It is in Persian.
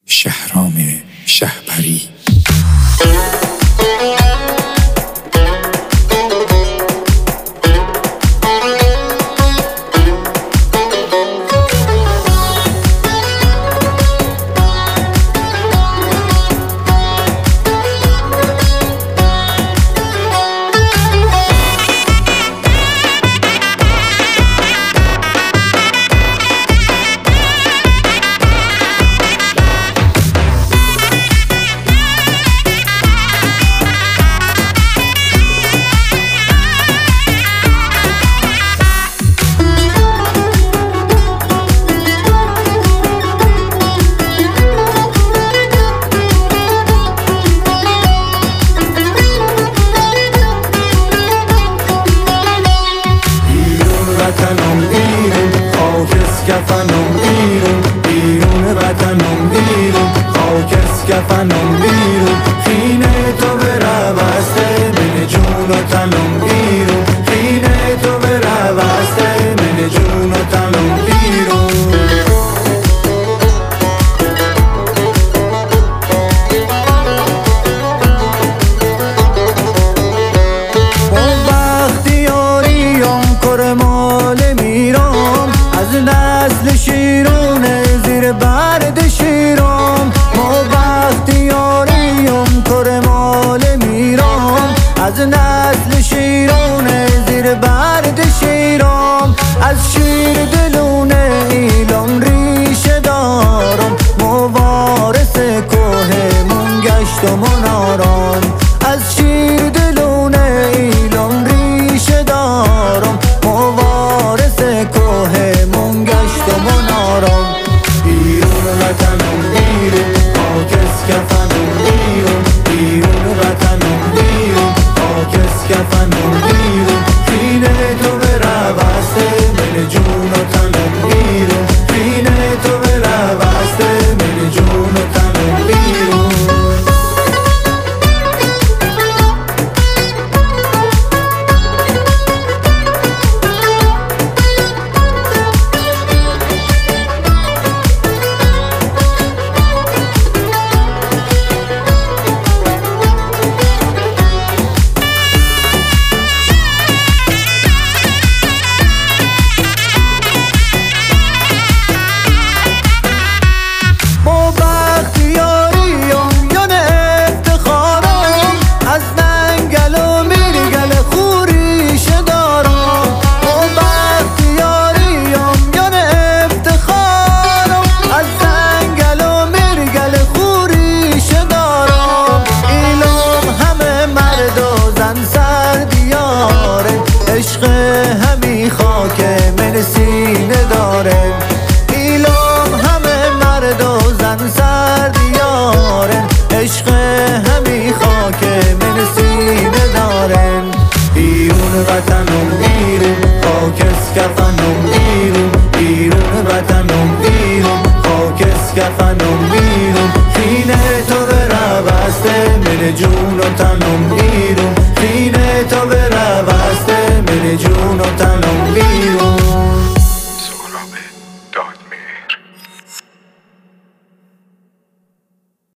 شهرام شهپری. کفنم بیرون وطنم بیرون خاک از کفنم بیرون خینه تو بره بسته من جون و تنم بیرون خینه تو بره بسته من جون و تنم بیرون با بختیاریم کرمال میرم از نسل شیرونه زیر برد شیرم ما بختیاریم کرمال میرم از نسل شیرونه زیر برد شیرم از شیر دلونه ایلام ریشه دارم موارث کوهمون گشتم و نارم از شیر دلونه ایلام ریشه دارم موارث کوهمون گشتم و نارم بیرون وطنم بیرون خاک از کفنم بیرون بیرون وطنم بیرون خاک از کفنم بیرون خینه تو بره بسته من جون و تنم بیرون خینه تو بره بسته من جون و تنم بیرون عشق همی خاک من سینه داره ایلام همه مرد و زن سردیاره عشق همی خاک من سینه داره بیرون وطنم بیرون خاک از کفنم بیرون بیرون وطنم بیرون خاک از کفنم بیرون خینه تو بره بسته من جون و تنم